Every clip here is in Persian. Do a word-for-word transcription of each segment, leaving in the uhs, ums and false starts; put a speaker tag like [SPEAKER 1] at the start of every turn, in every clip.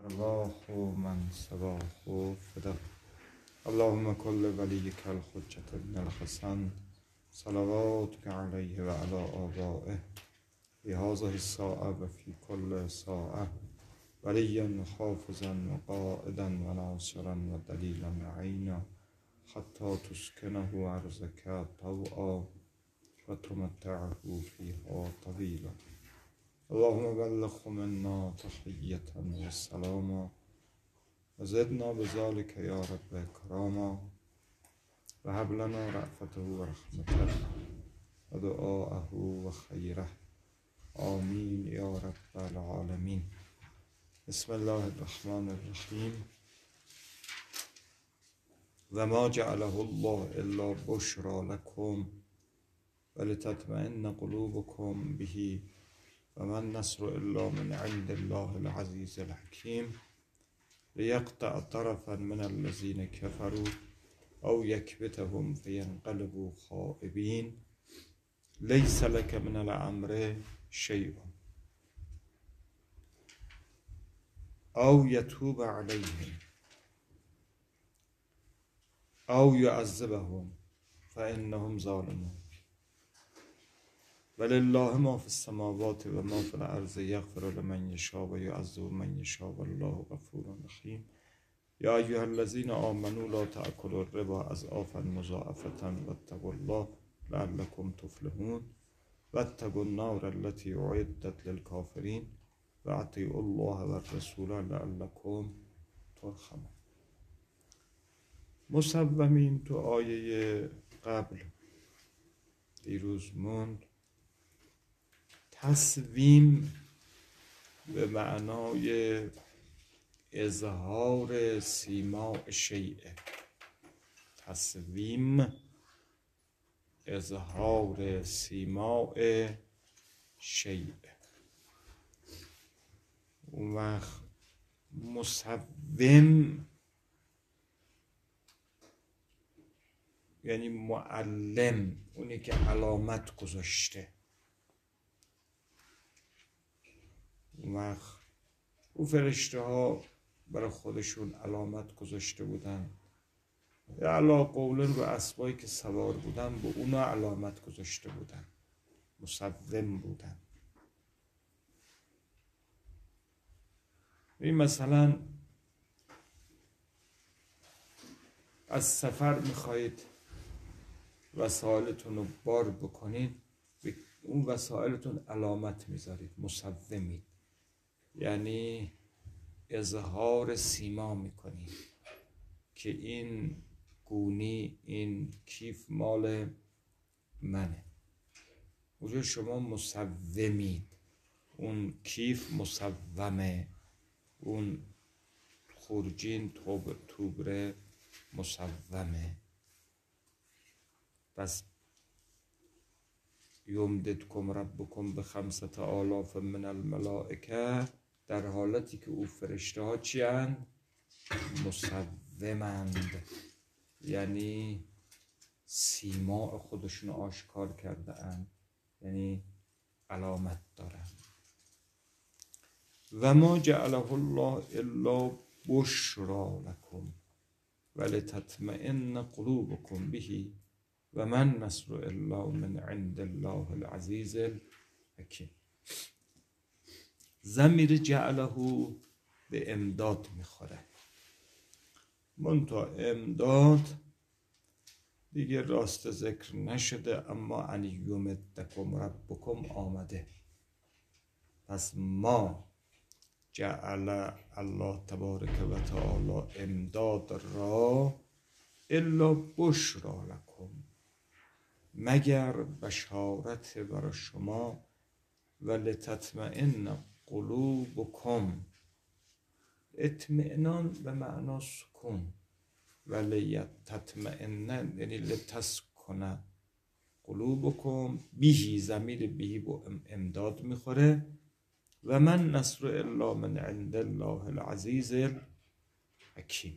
[SPEAKER 1] ارواح من سباه فدا. اللهم كل وليك الحجة ابن الحسن صلواتك عليه وعلى آبائه في هذه الساعة وفي كل ساعة وليا حافظا وقائدا وناصرا ودليلا معينا حتى تسكنه أرضك طوعا وتمتعه فيها طويلا. اللهم بلغه منا تحية والسلاما وزدنا بذلك يا رب كراما وهب لنا رأفته ورحمته ودعاءه وخيره آمين يا رب العالمين. بسم الله الرحمن الرحيم. وما جعله الله إلا بشرى لكم ولتطمئن قلوبكم به وما النصر إلا من عند الله العزيز الحكيم ليقطع طرفا من الذين كفروا أو يكبتهم فينقلبوا خائبين ليس لك من الأمر شيء أو يتوب عليهم أو يعذبهم فإنهم ظالمون. ولله ما في السماوات و ما في الأرض يغفر لمن يشاء و يعذب من يشاء والله غفور رحيم. يا أيها الذين آمنوا لا تأكلوا الربا أضعافا مضاعفة واتقوا الله لعلكم تفلحون واتقوا النار التي أعدت للكافرين وأطیعوا الله والرسول لعلكم ترحمون. مصومین تو آیه قبل دیروز موند. تصویم به معنای اظهار سیماء شیء. تصویم اظهار سیماء شیء. اون وقت مصوم یعنی معلم، اونی که علامت گذاشته. اون وقت او فرشته ها برای خودشون علامت گذاشته بودن، یا علا قولن و اسبایی که سوار بودن به اونا علامت گذاشته بودن، مصوم بودن. این مثلا از سفر میخواهید وسایلتون رو بار بکنید، به اون وسایلتون علامت میذارید، مصومید، یعنی اظهار سیما میکنید که این گونی، این کیف مال منه. اونجا شما مصومید، اون کیف مصومه، اون خورجین توب توبره مصومه. پس یمددکم ربکم به خمسة آلاف من الملائکه، در حالتی که او فرشته ها چی اند؟ مصومند، یعنی سیماء خودشون آشکار کرده اند، یعنی علامت دارند. و ما جعله الله الا بشرى لكم ولتطمئن قلوبكم به و من نصر الا من عند الله العزیز الحکیم. ضمیر جعله به امداد میخوره، منتها امداد دیگه راست ذکر نشده، اما ان یمدکم ربکم آمده. پس ما جعل الله تبارک و تعالی امداد را الا بشرى لکم، مگر بشارت برای شما، و لتطمئن قلوبکم، اطمئنان به معنا سکون، و لیتطمئن یعنی لتسکن قلوبکم بهی، ضمیر بهی با امداد میخوره. و من نصر الا من عند الله العزیز الحکیم.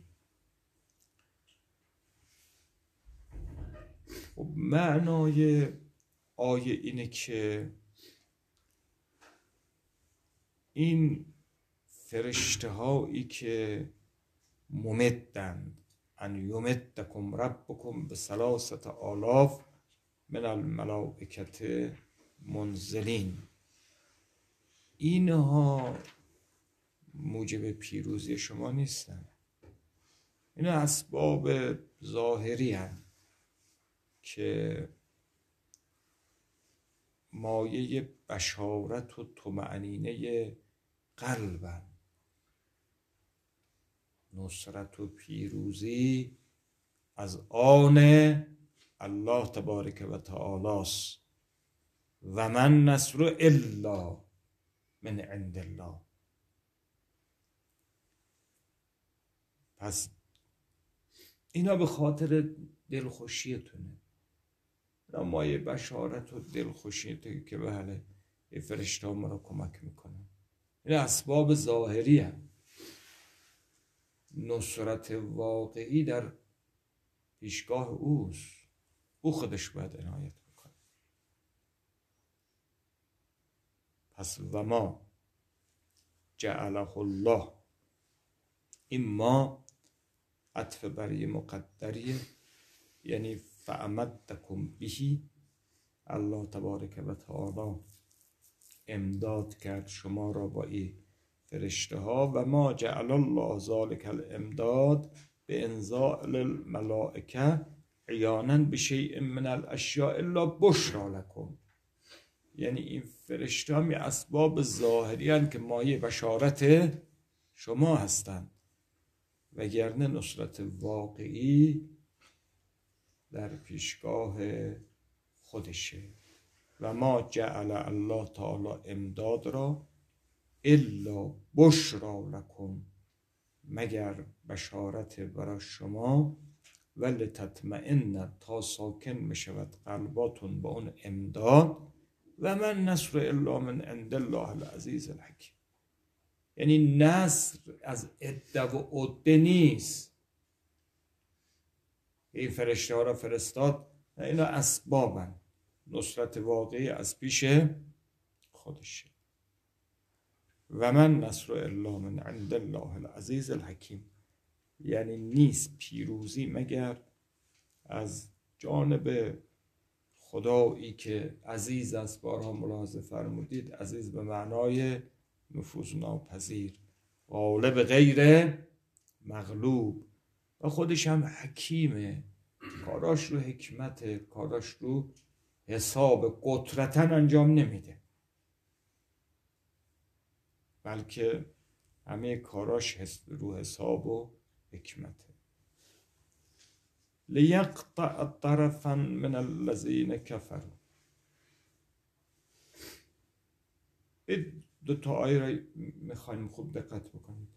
[SPEAKER 1] خب معنای آیه اینه که این فرشته هایی که ممدند، ان یمدکم ربکم به ثلاثت آلاف من الملائکة منزلین، اینها موجب پیروزی شما نیستن. اینا اسباب ظاهری هستند که مایه بشارت و طمأنینه قلبن. نصرت و پیروزی از آن الله تبارک و تعالی است. و من نصر الا من عند الله. پس اینا به خاطر دلخوشیتونه، اینا مایه بشارت و دلخوشیتونه که بله یه فرشته ها ما را کمک میکنن. این اسباب ظاهری هم. نصرت واقعی در پیشگاه اوست، او خودش باید عنایت میکنه. پس و ما جعله الله، این ما عطف بر مقدریه، یعنی فامدکم بهی، الله تبارک و تعالی امداد کرد شما را با این فرشته ها. و ما جعل الله ذلک الامداد به انزال الملائکه عیانا بشیء من الاشیاء الا بشرا لکم، یعنی این فرشته هم اسباب ظاهری هستند که مایه بشارت شما هستند، وگرنه نصرت واقعی در پیشگاه خودشه. و ما جعل الله تعالی امداد را الا بشرا لکم، مگر بشارت برای شما، ولتطمئن، تا ساکن میشود قلباتون با اون امداد. و من نصر الا من عند الله العزیز الحکیم، یعنی نصر از عده و عده نیست. این فرشته ها را فرستاد، اینا اسبابن، نصرت واقعی از پیش خودشه. و من نصر الا من عند الله العزیز الحکیم، یعنی نیست پیروزی مگر از جانب خدایی که عزیز است. بارها ملاحظه فرمودید عزیز به معنای نفوذ ناپذیر، غالب غیر مغلوب، و خودش هم حکیمه، کاراش رو حکمت، کاراش رو حساب قدرتاً انجام نمیده، بلکه همه کاراش رو حساب و حکمته. لیقطع طرفا من الذین کفروا، این دو تا آیه را میخوایم خوب دقت بکنید.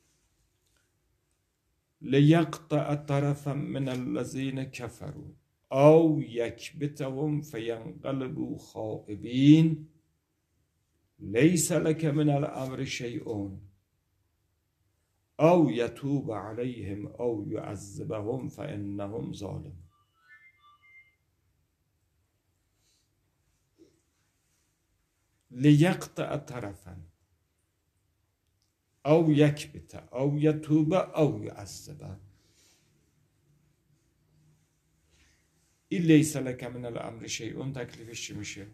[SPEAKER 1] لیقطع طرفا من الذین کفروا او یکبتهم فینقلبوا خائبین لیس لک من الامر شیء او یتوب علیهم او یعذبهم فانهم ظالمون. لیقطع طرفا او یکبت او یتوب او یعذب، این لیس لک من الامر شیء تکلیفش چی میشه؟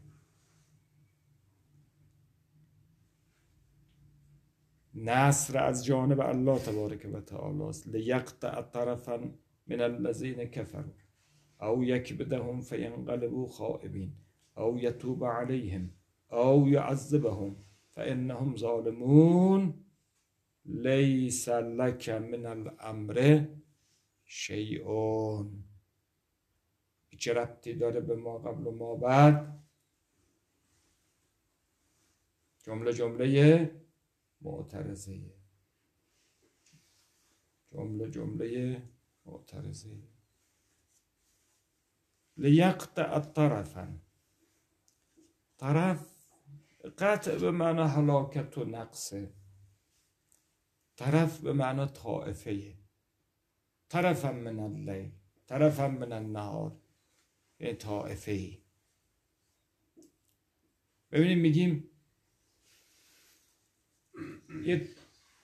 [SPEAKER 1] نصر از جانب الله تبارک و تعالی است. لیقطع طرفا من الذین کفروا او یکبتهم فینقلبوا خائبین او یتوب علیهم او یعذبهم فانهم ظالمون لیس لک من الامر شیء. چه ربطی داره به ما قبل و ما بعد؟ جمله جمله معترضه، جمله جمله معترضه. لیقطع طرفا، طرف قطع به معنی هلاکت و نقصه، طرف به معنی طائفه، طرفا من اللیل طرفا من النهار، یعنی طائفه. ببینیم میگیم یه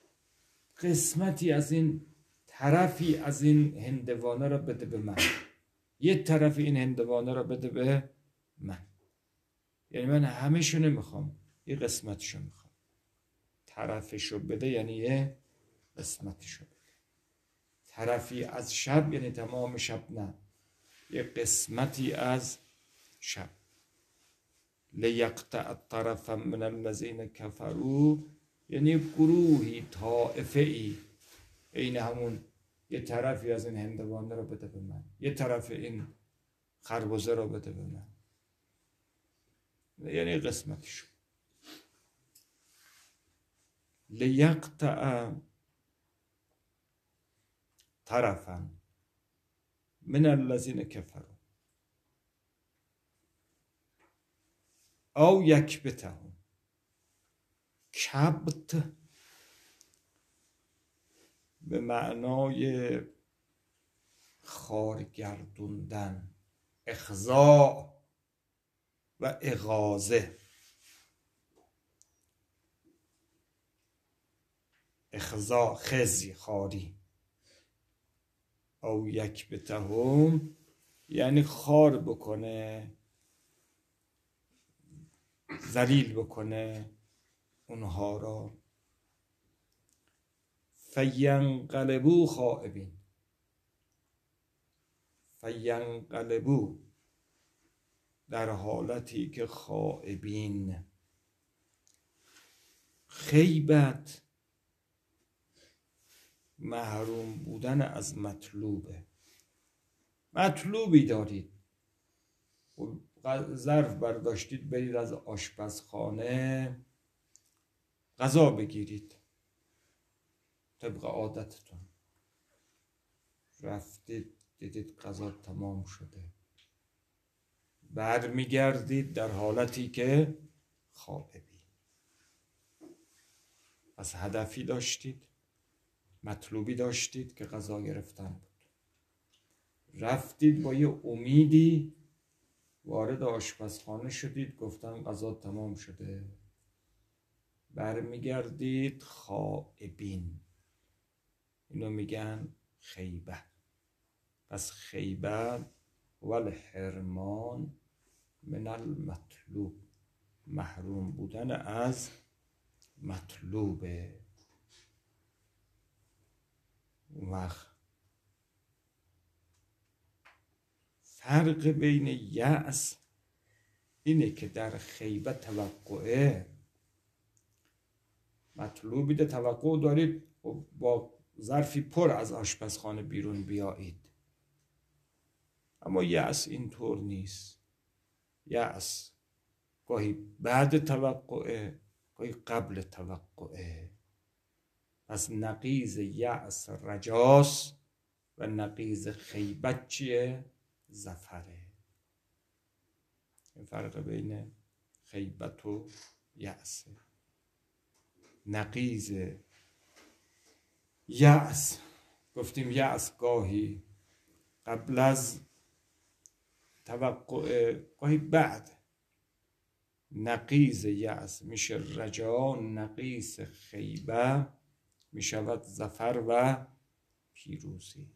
[SPEAKER 1] قسمتی از این، طرفی از این هندوانه را بده به من، یه طرف این هندوانه را بده به من. یعنی من همه‌شو نمیخوام، یه قسمتشو میخوام. طرفشو بده یعنی یه قسمتشو بده. طرفی از شب یعنی تمام شب نه، یه قسمتی از شب. لیقطع طرفا من الذین کفروا یعنی گروهی، طائفه ای، این همون یه طرفی از این هندوانه رو بده به من، یه طرف این خربزه رو بده به من، یعنی قسمتشو. لیقطع طرفا من الذین کفروا او یکبتهم. کبت به معنای خارگردوندن، اخضاع و اغاظه. اخضاع خزی، خاری. او یکبتهم یعنی خار بکنه، ذلیل بکنه اونها را. فینقلبوا خائبین. فینقلبوا در حالتی که خائبین. خیبت محروم بودن از مطلوبه. مطلوبی دارید، ظرف برداشتید برید از آشپزخانه غذا بگیرید طبق عادتتون، رفتید دیدید غذا تمام شده، برمیگردید در حالتی که خائبی. پس هدفی داشتید، مطلوبی داشتید که غذا گرفتن بود، رفتید با یه امیدی وارد آشپزخانه شدید، گفتن غذا تمام شده، برمیگردید خائبین. اینو میگن خیبه. پس خیبه و الحرمان من المطلوب، محروم بودن از مطلوبه. وقت فرق بین یأس اینه که در خیبه توقعه، مطلوبی ده توقع دارید با ظرفی پر از آشپزخانه بیرون بیایید، اما یأس اینطور نیست. یأس گاهی بعد توقعه، گاهی قبل توقعه. پس نقیض یأس رجاست و نقیض خیبت چیه؟ ظفره. این فرق بین خیبت و یأسه. نقیض یأس، گفتیم یأس گاهی قبل از توقع، گاهی بعد. نقیض یأس میشه رجا، نقیض خیبه میشود ظفر و پیروزی.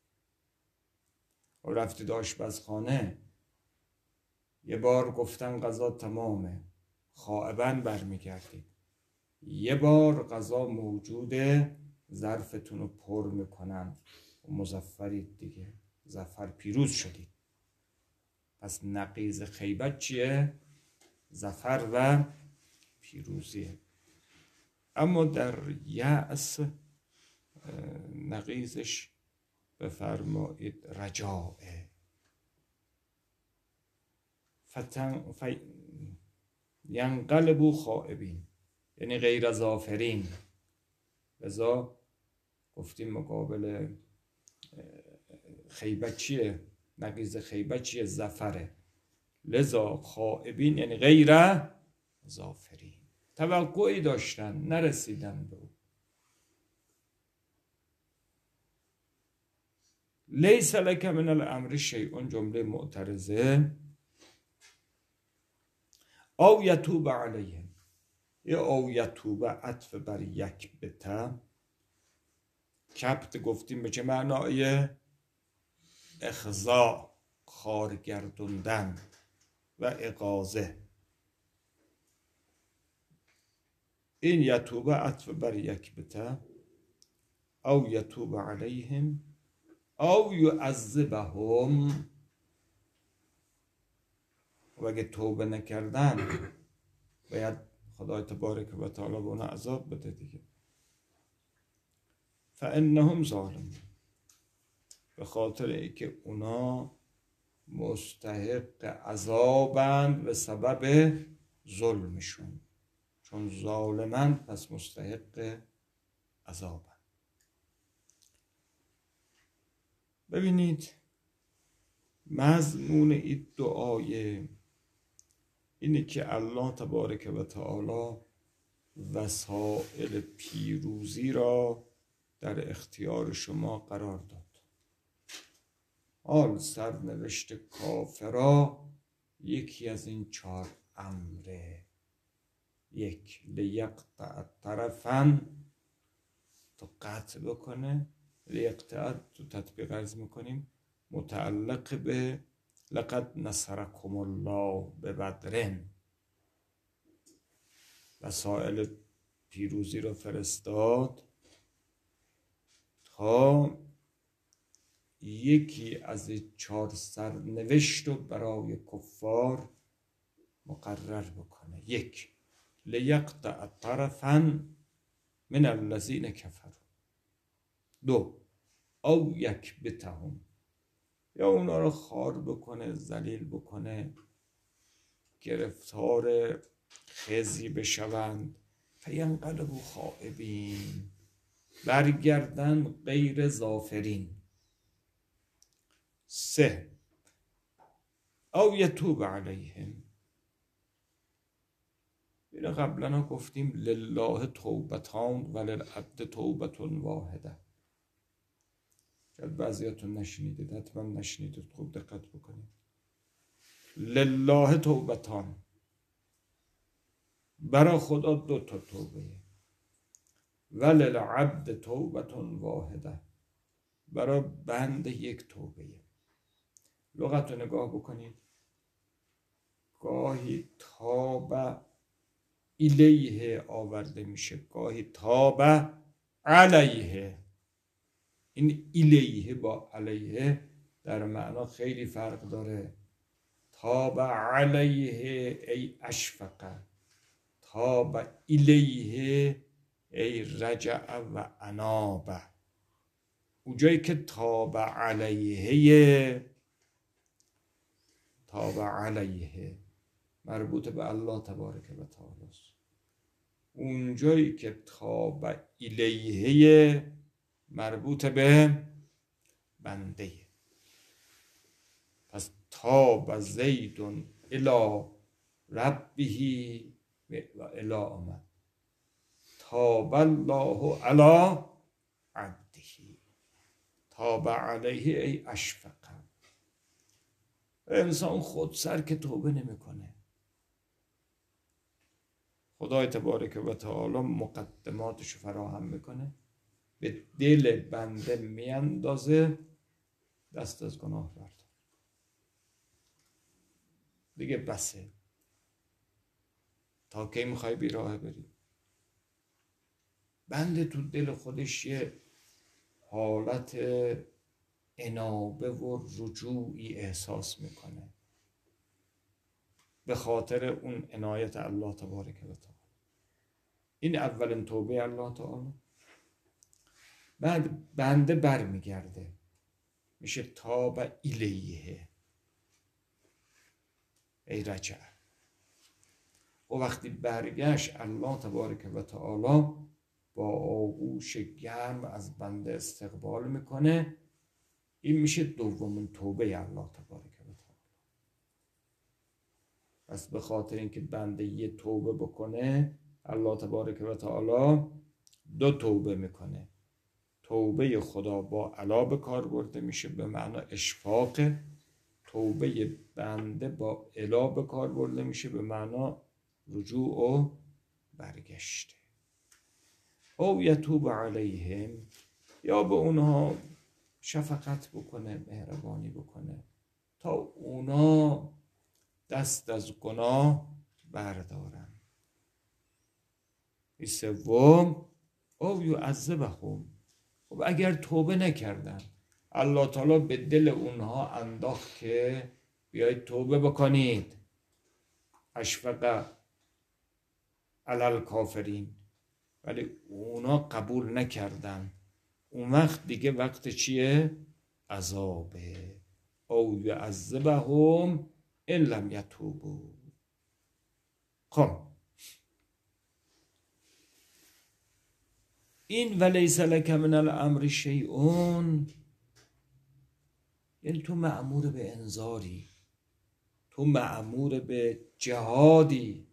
[SPEAKER 1] و رفتید آشپزخانه، یه بار گفتن غذا تمامه، خائبن برمیگردید، یه بار غذا موجوده، ظرفتون رو پر میکنن و مظفرید دیگه، ظفر پیروز شدید. پس نقیض خیبت چیه؟ ظفر و پیروزیه. اما در یأس نقیضش بفرمایید رجاءه. فتن ف... ینقلبوا خائبین یعنی غیر ظافرین. لذا گفتیم مقابل خیبت چیه؟ نقیض خیبت چیه؟ ظفره. لذا خائبین یعنی غیر ظافرین، توقعی داشتن نرسیدن به او. لیس لک من الامر شیء، جمله معترضه. او یتوب علیهم، یا او یتوب عطف بر یک بتا، کبت گفتیم به چه معنای؟ اخضاع، خارگردوندن و اغاظه. این یتوب عطف بر یکبته او یتوب علیهم او یعذبهم. و اگه توبه نکردن باید خدای تبارک و تعالی به اونا عذاب بده دیگه. فانهم ظالمون، به خاطر اینکه اونا مستحق عذابند به سبب ظلمشون، چون ظالمند پس مستحق عذابند. ببینید مضمون این دعای اینه که الله تبارک و تعالی وسائل پیروزی را در اختیار شما قرار داد. حال سرنوشت کافرا یکی از این چهار امره. یک، لیقطع طرفا، تو قطع بکنه. لیقطع تو تطبیق عرض میکنیم متعلق به لقد نصرکم الله ببدر، وسائل پیروزی را فرستاد تا یکی از چهار سرنوشت رو برای کفار مقرر بکنه. یک، لیقطع طرفا من الذین کفروا. دو، او یکبتهم، یا اونا رو خار بکنه، ذلیل بکنه، گرفتار خزی بشوند. فینقلبوا خائبین، برگردن غیر ظافرین. سه، او یتوب علیهم. اینو قبلا گفتیم لله توبتان وللعبد توبة واحده. شاید بعضیاتون نشنیدید، حتما نشنیدید، خوب دقت بکنید. لله توبتان، برای خدا دو تا توبه. وللعبد توبة واحده، برای بنده یک توبه. لغت رو نگاه بکنید. گاهی تاب الیه آورده میشه، گاهی تاب علیه. این الیه با علیه در معنا خیلی فرق داره. تاب علیه ای اشفق، تاب الیه ای رجع و اناب. اونجایی که تاب علیه، تاب علیه مربوط به الله تبارک و تعالی است. اونجایی که تاب الیه مربوط به بنده. پس تاب زید الی ربه و الی آمد. تاب الله علی عبده تاب علیه ای اشفق. انسان خود سر که توبه نمیکنه، خدای تبارک و تعالی مقدماتش فراهم میکنه، به دل بنده میاندازه دست از گناه بردار. دیگه بسه، تا کی میخوای بی راه بری؟ بنده تو دل خودش یه حالت انابه و رجوعی احساس میکنه به خاطر اون عنایت الله تبارک و تعالی. این اولین توبه الله تعالی. بعد بنده بر میگرده، میشه تاب الیه ای رجع. و وقتی برگشت الله تبارک و تعالی با آغوش گرم از بنده استقبال میکنه. این میشه دومین توبه الله تبارک و تعالی. پس به خاطر اینکه بنده یه توبه بکنه، الله تبارک و تعالی دو توبه میکنه. توبه خدا با علا به کار برده میشه به معنی اشفاق. توبه بنده با علا به کار برده میشه به معنی رجوع و برگشته. او یتوب علیهم، یا به اونها شفقت بکنه، مهربانی بکنه تا اونا دست از گناه بردارن. سوم او یعذبهم، خب اگر توبه نکردن الله تعالی به دل اونها انداخت که بیایید توبه بکنید، اشفق علی الکافرین، ولی اونا قبول نکردن، اون وقت دیگه وقت چیه؟ عذابه. او یعذبهم ان لم یتوبوا. خب این ولیس لک من الامر شیء، یعنی تو مأمور به انذاری، تو مأمور به جهادی،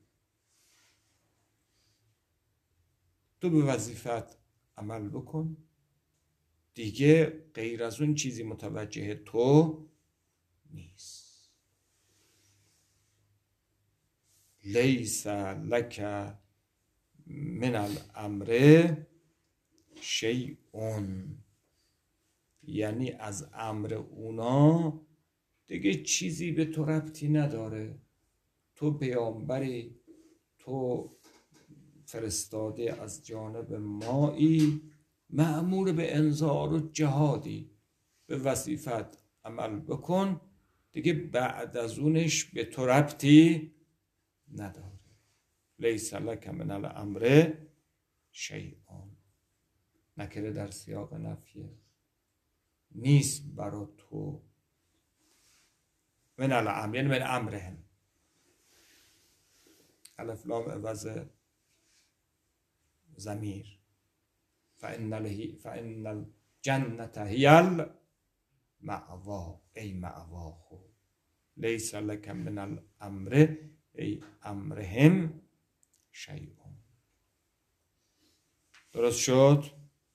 [SPEAKER 1] تو به وظیفت عمل بکن دیگه، غیر از اون چیزی متوجه تو نیست. لیس لک من الامر شیء، یعنی از امر اونا دیگه چیزی به تو ربطی نداره. تو پیامبری، تو فرستاده از جانب مایی، مأمور به انذار و جهادی، به وظیفت عمل بکن دیگه، بعد از اونش به تو ربطی نداره. لیس لک من الامر شیء، نکره در سیاق نفیه، نیست برا تو. من الامر یعنی من امرهم، الف لام عوض ضمیر، فان له فان الجنه هی المأوا، ای مأواه، لیس لک من الامر ای امرهم شیء. درست شد؟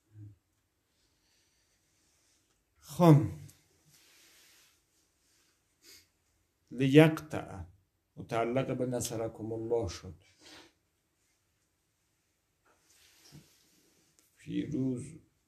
[SPEAKER 1] خب لیقطع متعلق به نصرکم الله شد، پیروز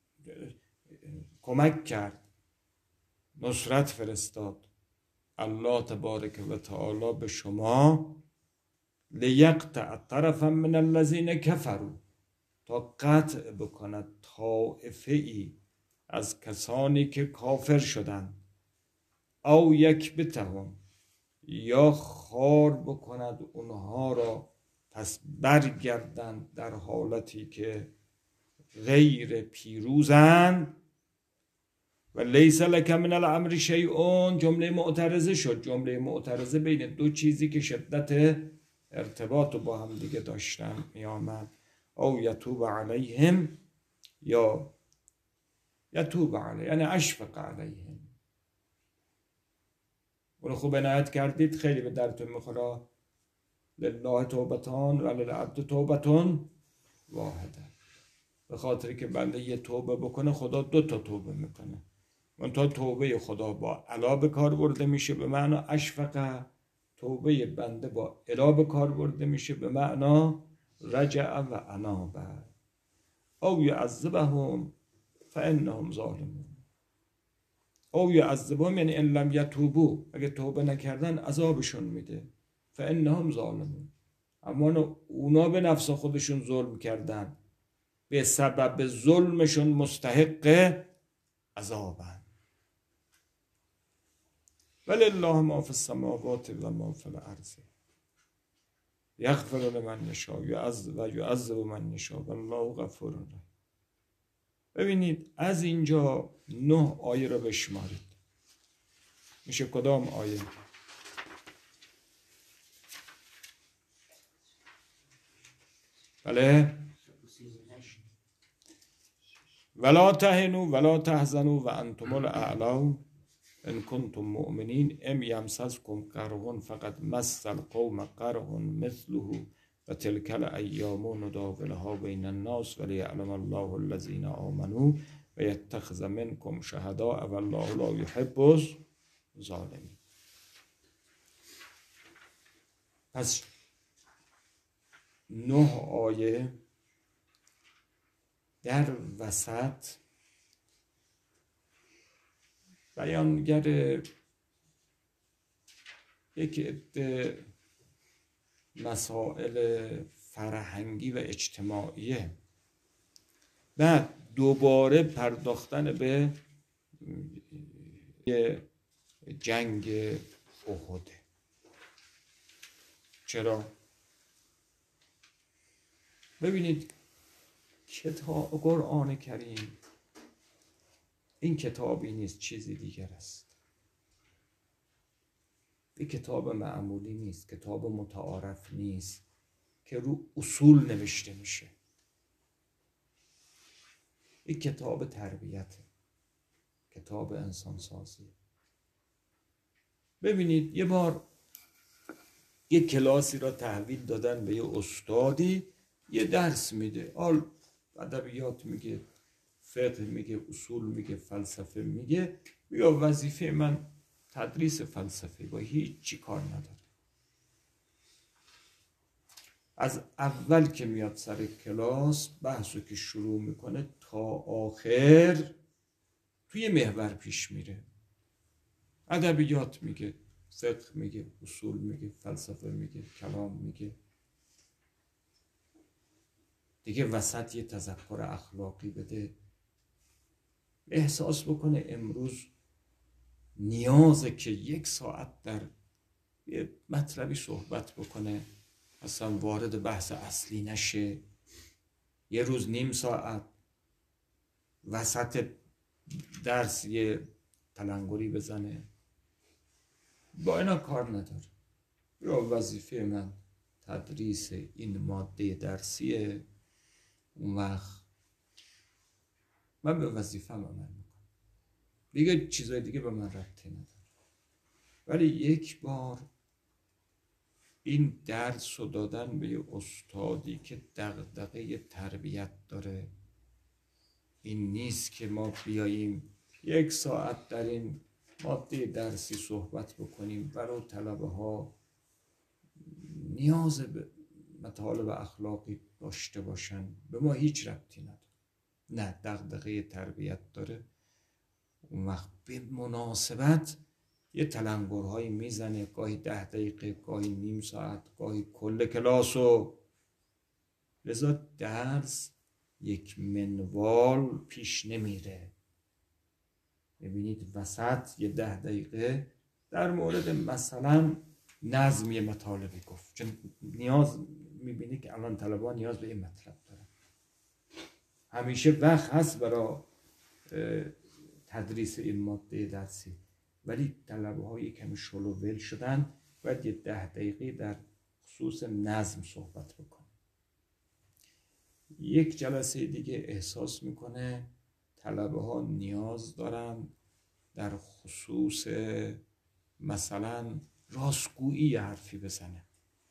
[SPEAKER 1] کمک کرد، نصرت فرستاد الله تبارک و تعالی به شما، لیقطع طرفا من الذین کفروا، تا قطع بکند طائفه ای از کسانی که کافر شدند، او یکبتهم، یا خار بکند اونها را، پس برگردند در حالتی که غیر پیروزند. و لیس لک من الامر شیء جمله معترضه شد، جمله معترضه بین دو چیزی که شدت ارتباط با هم دیگه داشتن می آمد. او یتوب علیهم، یا یتوب علیهم یعنی اشفق علیهم. اونو خوب عنایت کردید، خیلی به درتون میخوره. لله توبتان و للعبد توبتون واحده، به خاطری که بنده یه توبه بکنه خدا دو تا توبه میکنه. اون تا توبه خدا با علا به کار برده میشه به معنا اشفقه، توبه بنده با علا به کار برده میشه به معنا رجع و انابه. او یعذبهم فانهم ظالمون، او یعذبهم یعنی ان لم یتوبوا، اگه توبه نکردن عذابشون میده، فانهم ظالمون، اما اونا به نفس خودشون ظلم کردن، به سبب ظلمشون مستحق عذابن. ولله ما فی السماوات و ما فی الارض یغفر لمن یشاء و یعذب من یشاء والله غفور رحیم. ببینید از اینجا نه آیه رو بشمارید، میشه کدام آیه؟ بله، ولا تهنوا ولا تحزنوا وانتم الاعلون ان کنتم مؤمنین ام یمسسکم قرح فقد مس القوم قرح مثله و تلک الایام نداولها بین الناس ولیعلم الله الذین آمنوا و یتخذ منکم شهداء والله لا یحب الظالمین. پس نه آیه در وسط بیانگر یک عده مسائل فرهنگی و اجتماعیه. بعد دوباره پرداختن به جنگ احد. چرا؟ ببینید کتاب قرآن کریم این کتابی نیست، چیزی دیگر است. این کتاب معمولی نیست، کتاب متعارف نیست که رو اصول نوشته میشه. این کتاب تربیته، کتاب انسان سازی. ببینید یه بار یه کلاسی را تحویل دادن به یه استادی، یه درس میده، آل ادبیات میگه، فقه میگه، اصول میگه، فلسفه میگه. بیا وظیفه من تدریس فلسفه، با هیچ چی کار نداره. از اول که میاد سر کلاس بحثو که شروع میکنه تا آخر توی محور پیش میره. ادبیات میگه، فقه میگه، اصول میگه، فلسفه میگه، کلام میگه. دیگه وسط یه تذکر اخلاقی بده، احساس بکنه امروز نیازه که یک ساعت در یه مطلبی صحبت بکنه، اصلا وارد بحث اصلی نشه. یه روز نیم ساعت وسط درس یه تلنگری بزنه، با اینا کار نداره. یا وظیفه من تدریس این ماده درسیه، اون وقت من به وظیفه عمل میکنم، دیگه چیزای دیگه به من ربطی نداره. ولی یک بار این درس رو دادن به یه استادی که دغدغه تربیت داره. این نیست که ما بیاییم یک ساعت در این ماده درسی صحبت بکنیم برای طلبه ها نیاز به مطالب اخلاقی داشته باشن، به ما هیچ ربطی نداره. نه، دغدغه تربیت داره. اون وقت به مناسبت یه تلنگرهایی میزنه، گاهی ده دقیقه، گاهی نیم ساعت، گاهی کل کلاسو. لذا درس یک منوال پیش نمیره. ببینید وسط یه ده دقیقه در مورد مثلا نظم یه مطالبی گفت، چون نیاز میبینی که الان طلبان نیاز به این مطلب دارن. همیشه وقت هست برای تدریس این ماده درسی، ولی طلبه های کمی شلوول شدن، باید یه ده دقیقه در خصوص نظم صحبت بکنه. یک جلسه دیگه احساس میکنه طلبه ها نیاز دارن در خصوص مثلا راستگویی حرفی بزنه.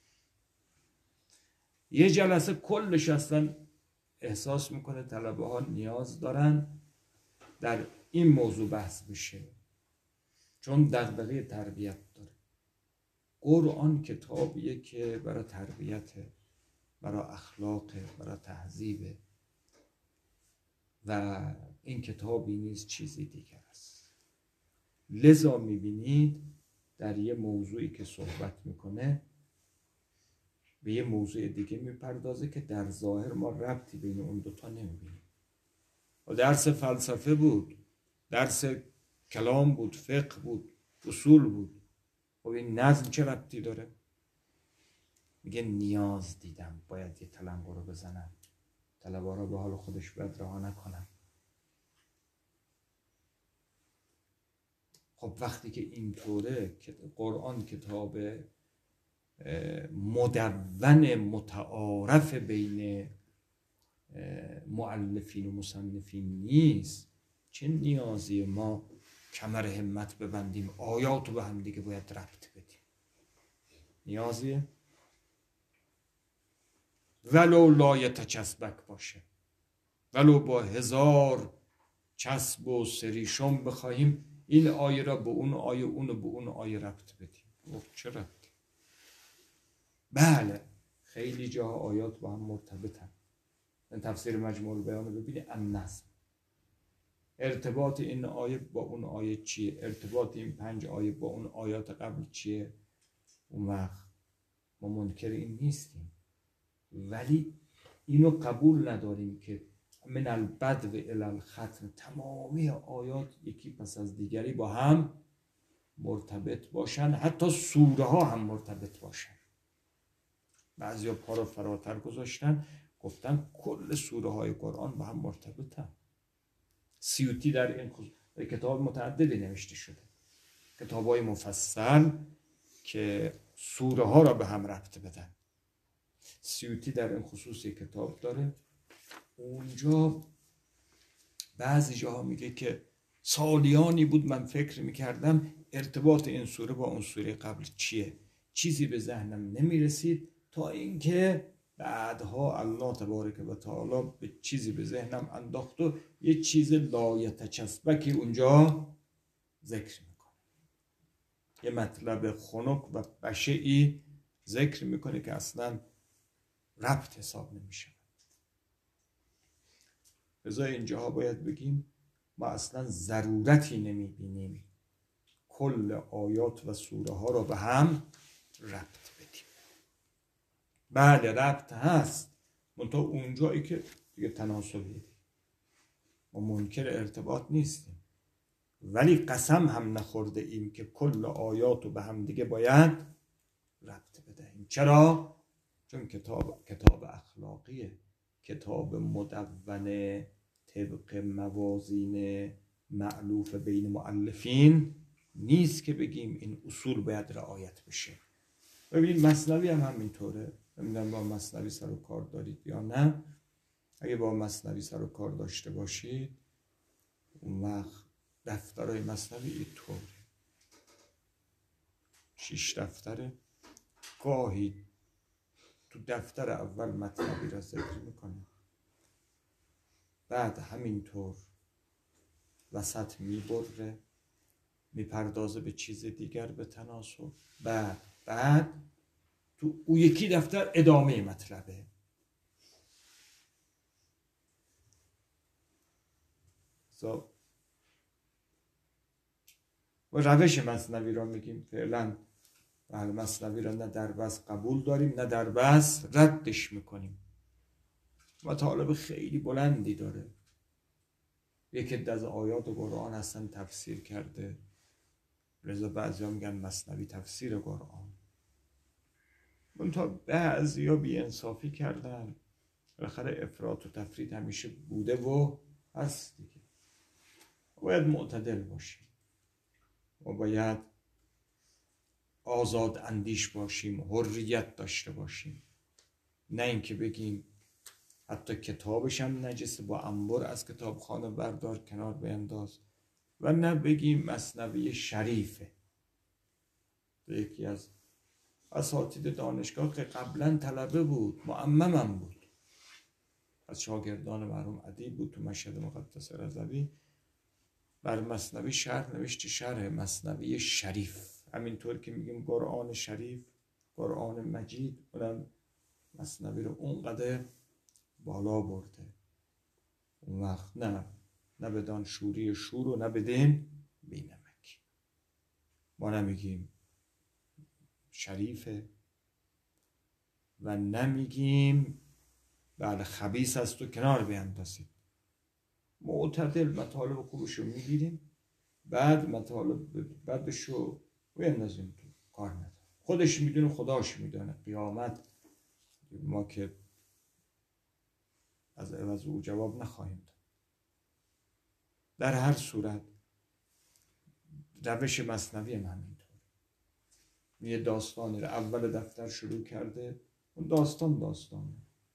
[SPEAKER 1] یه جلسه کلش اصلا احساس میکنه طلبه ها نیاز دارن در این موضوع بحث بشه، چون دغدغه تربیت داره. قرآن کتابیه که برای تربیت، برای اخلاق، برای تهذیب، و این کتابی نیست، چیزی دیگر است. لذا میبینید در یه موضوعی که صحبت میکنه به یه موضوع دیگه میپردازه که در ظاهر ما ربطی بین اون دوتا نمیبینیم. و درس فلسفه بود، درس کلام بود، فقه بود، اصول بود. خب این نظم چه ربطی داره؟ میگه نیاز دیدم باید یه تلنگر رو بزنم، طلبه را به حال خودش باید رها نکنم. خب وقتی که اینطوره، قرآن کتاب مدون متعارف بین مؤلفین و مصنفین نیست، چه نیازی ما کمر همت ببندیم آیات رو به هم دیگه باید ربط بدیم؟ نیازیه؟ ولو لایه چسبک باشه، ولو با هزار چسب و سریشم بخواهیم این آیه را به اون آیه، اون به اون آیه ربط بدیم. چه ربطی؟ بله خیلی جاها آیات با هم مرتبطن. من تفسیر مجموع البیان رو ببینید، النظم ارتباط این آیه با اون آیه چیه، ارتباط این پنج آیه با اون آیات قبل چیه. اون وقت ما منکر این نیستیم، ولی اینو قبول نداریم که من البدو الی الختم تمامی آیات یکی پس از دیگری با هم مرتبط باشن، حتی سوره ها هم مرتبط باشن. بعضی ها پا رو فراتر گذاشتن، گفتن کل سوره های قرآن با هم مرتبطن. سیوطی در این خصوص کتاب متعددی نوشته شده، کتاب های مفصل که سوره ها را به هم ربط بدن. سیوطی در این خصوص یک کتاب داره، اونجا بعضی جاها میگه که سالیانی بود من فکر میکردم ارتباط این سوره با اون سوره قبل چیه، چیزی به ذهنم نمیرسید تا اینکه بعدها الله تبارک و تعالی به چیزی به ذهنم انداخت و یه چیز لایتچسبکی اونجا ذکر میکنه، یه مطلب خنک و بشعی ذکر میکنه که اصلا ربط حساب نمیشه. لذا اینجاها باید بگیم ما اصلا ضرورتی نمیبینیم کل آیات و سوره ها را به هم ربط بدیم. بله ربط هست، منتها اونجایی که دیگه تناسبی، ما منکر ارتباط نیستیم، ولی قسم هم نخورده ایم که کل آیات رو به هم دیگه باید ربط بدهیم. چرا؟ چون کتاب کتاب اخلاقیه، کتاب مدون طبق موازین مألوف بین مؤلفین نیست که بگیم این اصول باید رعایت بشه. ببینید مثنوی هم همینطوره. نمیدونم با مثنوی سر و کار دارید یا نه. اگه با مثنوی سر و کار داشته باشید اون وقت دفترهای مثنوی اینطوره، شش دفتره، گاهی تو دفتر اول مطلبی را ذکر میکنه، بعد همینطور وسط میبره میپردازه به چیز دیگر به تناسب، بعد بعد تو او یکی دفتر ادامه مطلبه. so, و روش مثنوی را میگیم فعلا بله مثنوی را نه در بس قبول داریم نه در بس ردش میکنیم. مطالب خیلی بلندی داره، یکی از آیات قرآن هستن تفسیر کرده، لذا بعضی ها میگن مثنوی تفسیر قرآن. منتها بعضی ها بی انصافی کردن، بالاخره افراط و تفرید همیشه بوده و هست دیگه. باید معتدل باشیم و باید آزاد اندیش باشیم، حریت داشته باشیم، نه اینکه بگیم حتی کتابش هم نجسه با انبر از کتابخانه بردار کنار بینداز، و نه بگیم مثنوی شریفه. یکی از اساتید دانشگاه که قبلا طلبه بود، معممم بود، از شاگردان مرحوم ادیب بود تو مشهد مقدس رضوی، بر مثنوی شرح نوشته، شرح مثنوی شریف. همینطور که میگیم قرآن شریف، قرآن مجید، اونم مثنوی رو اونقدر بالا برده. اون وقت نه نه بدان شوری شور و نه بدین بینمک. ما نمیگیم شریفه و نمیگیم بله خبیث است و کنار بیندازید. معتدل مطالب خوبش رو میگیریم، بعد مطالب بعدش رو بیندازیم تو، کار نداره. خودش میدونه، خداش میدونه. قیامت ما که از عوض او جواب نخواهیم داد. در هر صورت روش مثنوی هم همینطور. یه داستانی رو اول دفتر شروع کرده، اون داستان داستانه،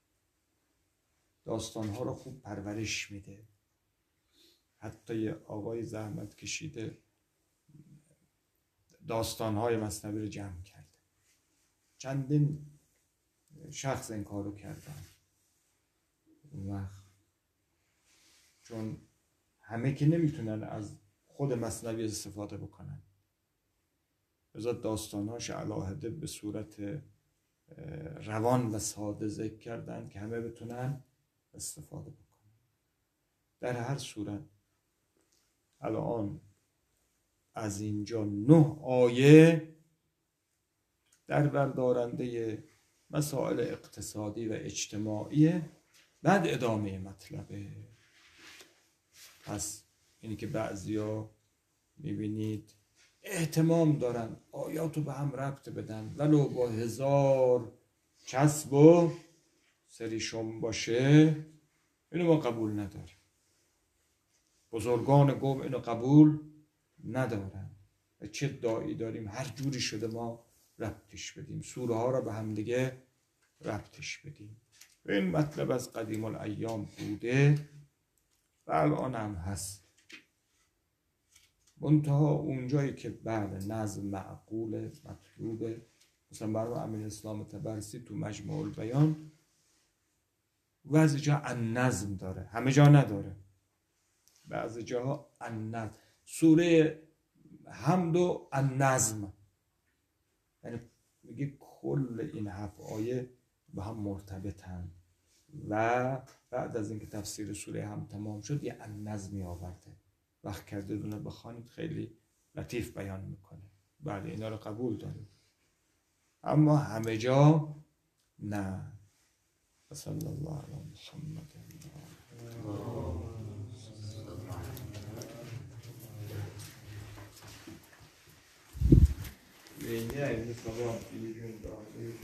[SPEAKER 1] داستانها رو خوب پرورش میده. حتی یه آقای زحمت کشیده داستانهای مثنوی رو جمع کرده، چندین شخص این کار رو کردن. اون وقت چون همه که نمیتونن از خود مثنوی استفاده بکنن، لذا داستانهاش علاهده به صورت روان و ساده ذکر کردن که همه بتونن استفاده بکنن. در هر صورت الان از اینجا نه آیه در بردارنده مسائل اقتصادی و اجتماعی، بعد ادامه مطلبه. پس اینی که بعضیا میبینید اهتمام دارن آیاتو به هم ربط بدن ولو با هزار کسب و سریشم باشه، اینو ما قبول نداریم. بزرگان قوم اینو قبول ندارن. چه داعی داریم هر جوری شده ما ربطش بدیم، سوره ها را به هم دیگه ربطش بدیم. و این مطلب از قدیم الایام بوده و الان هم هست. منتها اونجایی که بله نظم معقول مطلوبه، مثلا برای امیر اسلام طبرسی تو مجموع البیان بعضی جا النظم داره، همه جا نداره، بعضی جاها النظم. سوره حمد و النظم، یعنی میگه کل این هفت آیه با هم مرتبطن و بعد از اینکه تفسیر سوره هم تمام شد یه النظمی آورده. وقت کرده دونه بخوانید خیلی لطیف بیان میکنه. بله اینا رو قبول داریم، اما همه جا نه. صلی الله علی محمد. Ve yine aynı sabah bir gün daha